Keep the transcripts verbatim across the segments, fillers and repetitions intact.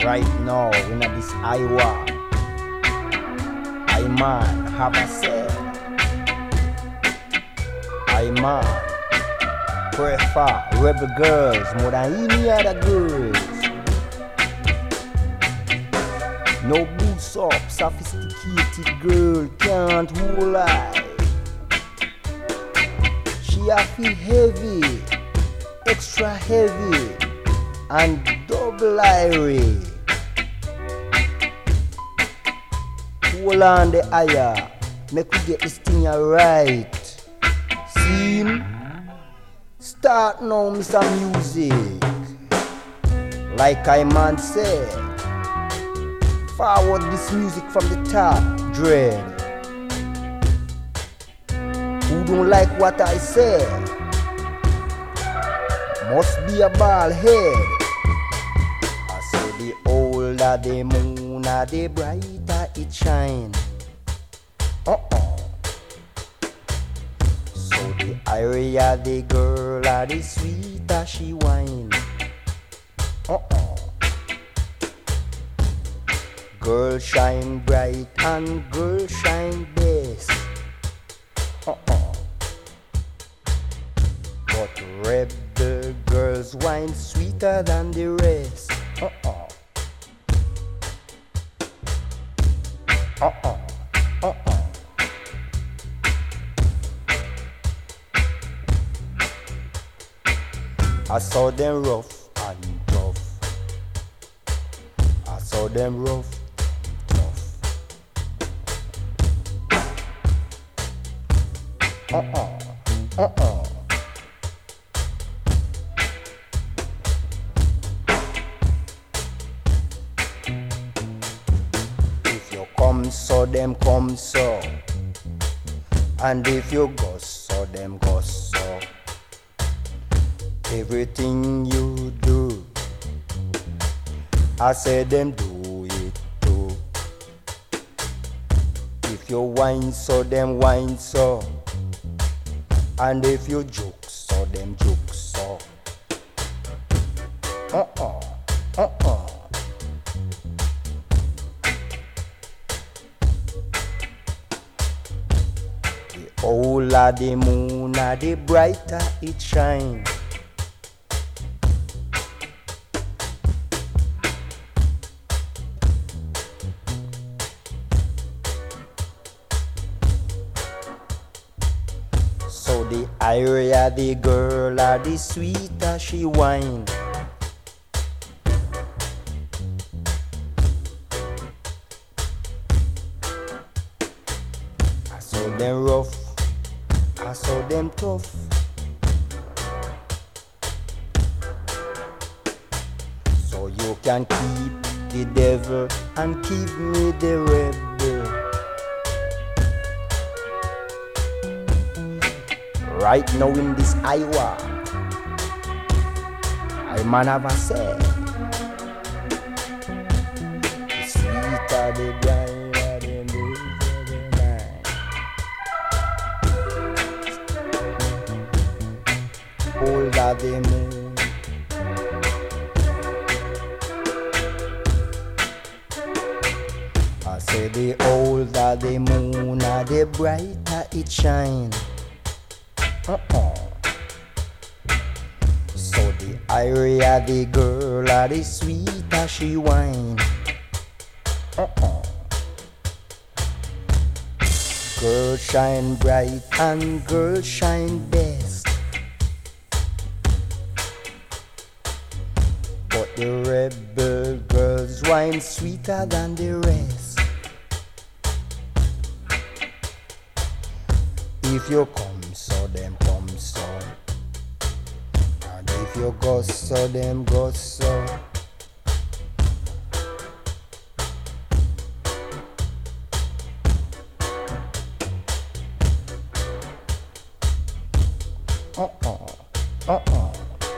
Right now, in this Iowa, I man have a say. I man prefer rebel girls more than any other girls. No boots up, sophisticated girl can't hold eye. She a feel heavy, extra heavy, and double irie. Hold on the eye, make we get this thing right. Scene, start now, Mister Music. Like I man said, forward this music from the top, dread. Who don't like what I said? Must be a bald head. I say the older the moon, the brighter it shine. Uh-uh. So the higher the girl, the sweeter she whine. Uh-uh. Girl shine bright and girl shine best. Uh-uh. But rebel girls wine sweeter than the rest. Uh-uh. Uh-uh. Uh-uh. I saw them rough and tough. I saw them rough, tough. Uh-uh. Uh-uh. If you come so, them come so. And if you go so, them go so. Everything you do, I say them do it too. If you whine so, them whine so. And if you joke so, them joke so. Uh-uh, uh-uh. The older the moon, the brighter it shines. So the higher the girl, the sweeter she whine. I saw them rough, I saw them tough. So you can keep the devil and keep me the rebel. Right now in this Iowa, I man have a say. The sweeter the brighter the later the night. Older the moon. I say the older the moon, the brighter it shine. Uh-uh. So the higher the girl, the sweeter she whine. Uh-uh. Girl shine bright and girl shine best. But the rebel girls whine sweeter than the rest. If you come so, them come so. And if you go so, them go so. Uh-uh, uh-uh.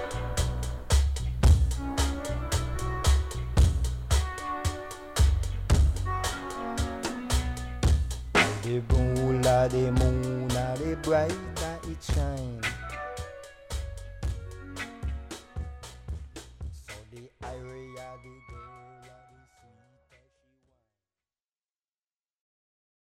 The moon, the moon, the brighter it shines. So the higher the girl.